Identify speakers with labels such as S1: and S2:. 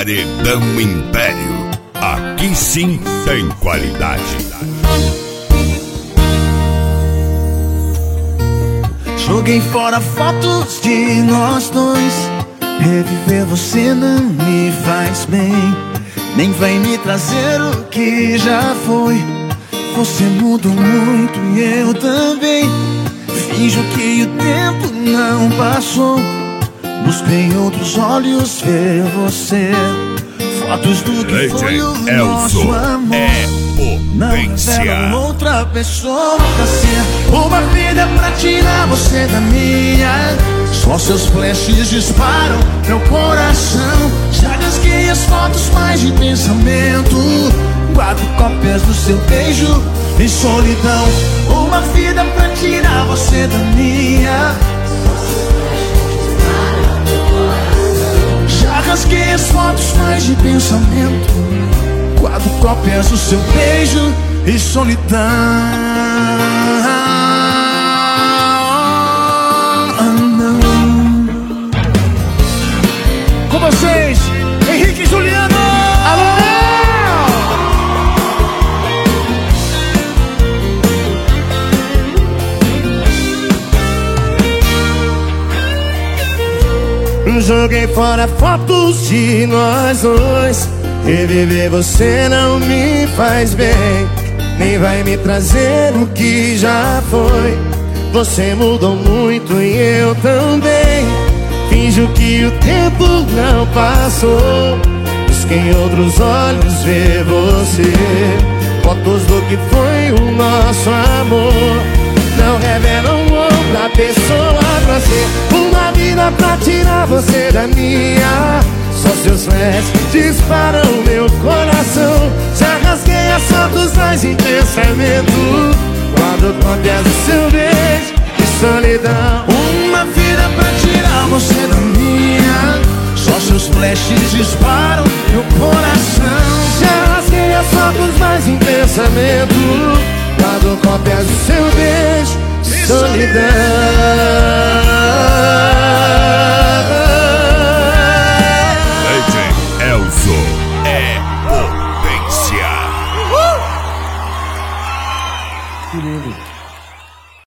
S1: Paredão Império. Aqui sim tem qualidade.
S2: Joguei fora fotos de nós dois. Reviver você não me faz bem, nem vai me trazer o que já foi. Você mudou muito e eu também. Finjo que o tempo não passou. Busquei em outros olhos ver você. Fotos do que foi o nosso amor. Não revela outra pessoa pra ser. Uma vida pra tirar você da minha. Só seus flashes disparam meu coração. Já rasguei as fotos mais de pensamento. Guardo cópias do seu beijo em solidão. Uma vida pra tirar você da minha. Já rasguei as fotos mais de pensamento. Guardo cópias do seu beijo e solidão. Com vocês, Henrique e Juliano. Alô! Joguei fora fotos de nós dois. Reviver você não me faz bem, nem vai me trazer o que já foi. Você mudou muito e eu também. Finjo que o tempo não passou. Busquei em outros olhos ver você. Fotos do que foi o nosso amor. Não revelam outra pessoa pra ser. Uma vida pra tirar você da minha. Só seus flashes disparam meu coração. Já rasguei as fotos mais em pensamento. Guardo cópias do seu beijo e solidão. Uma vida pra tirar você da minha. Só seus flashes disparam meu coração. Já rasguei as fotos mais em pensamento. Guardo cópias do seu beijo e solidão.